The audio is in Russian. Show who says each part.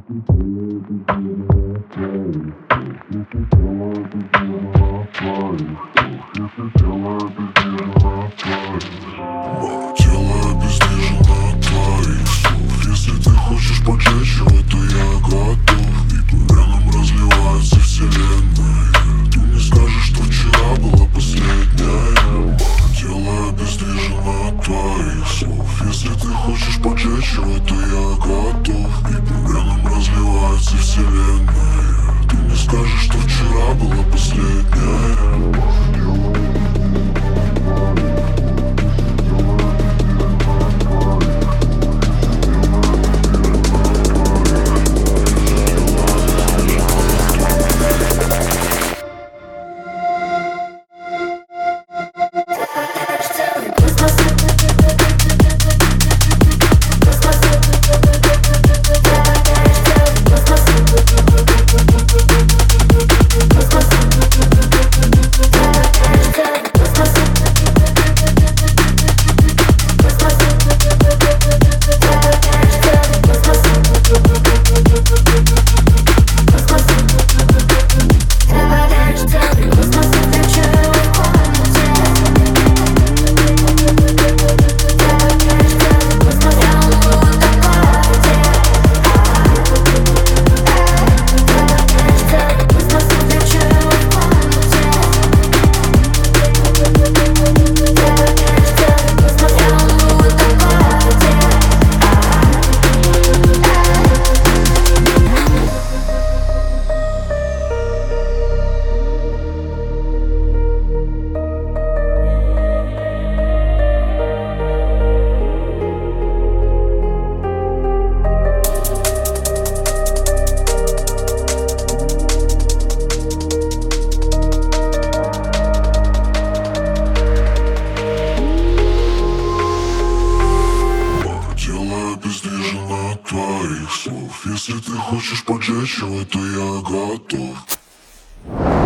Speaker 1: Тело обездвижено от твоих слов. Если ты хочешь поджечь его, то я готов. И по венам разливается вселенная. Ты мне скажешь, что вчера была последняя. Тело обездвижено от твоих слов. Если ты хочешь поджечь его, то я готов. И по венам разливается вселенная. Ты мне скажешь, что вчера была последняя. Обездвижено от твоих слов. Если ты хочешь поджечь его, то я готов.